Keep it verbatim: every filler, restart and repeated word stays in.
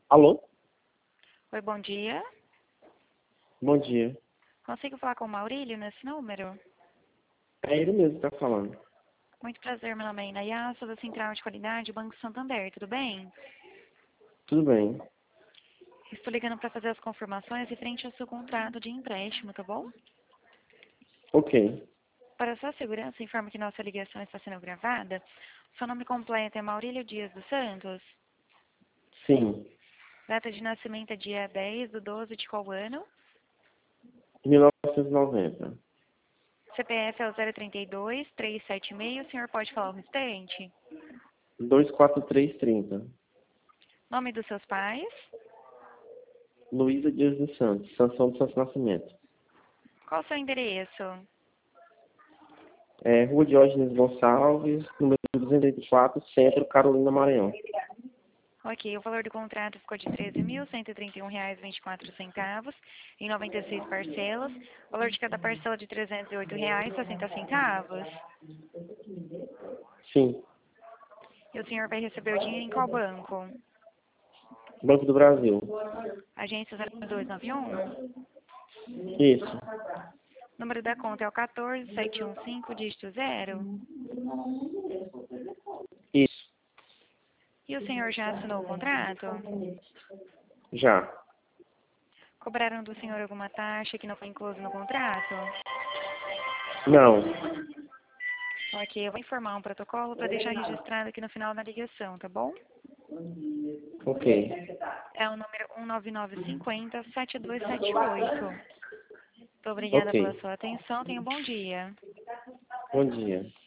Alô? Oi, bom dia. Bom dia. Consigo falar com o Maurílio nesse número? É ele mesmo que tá falando. Muito prazer, meu nome é Inaya, sou da Central de Qualidade Banco Santander, tudo bem? Tudo bem. Estou ligando para fazer as confirmações referente ao seu contrato de empréstimo, tá bom? Ok. Para sua segurança, informo que nossa ligação está sendo gravada. Seu nome completo é Maurílio Dias dos Santos. Sim. Data de nascimento é dia dez do doze de qual ano? mil novecentos e noventa. C P F é o zero trinta e dois, trezentos e setenta e seis, o senhor pode falar o restante? dois quatro três trinta. Nome dos seus pais? Luísa Dias dos Santos. Sanção do Santo Nascimento. Qual o seu endereço? É, Rua Diógenes Gonçalves, número duzentos e oitenta e quatro, Centro, Carolina, Maranhão. Ok, o valor do contrato ficou de treze mil cento e trinta e um reais e vinte e quatro centavos em noventa e seis parcelas. O valor de cada parcela de trezentos e oito reais e sessenta centavos. Sim. E o senhor vai receber o dinheiro em qual banco? Banco do Brasil. Agência zero dois nove um? Isso. O número da conta é o quatorze, sete um cinco, dígito zero. Isso. E o senhor já assinou o contrato? Já. Cobraram do senhor alguma taxa que não foi inclusa no contrato? Não. Ok, eu vou informar um protocolo para deixar registrado aqui no final da ligação, tá bom? Ok. É o número um nove nove cinco zero, sete dois sete oito. Muito obrigada pela Ok. sua atenção. Tenha um bom dia. Bom dia.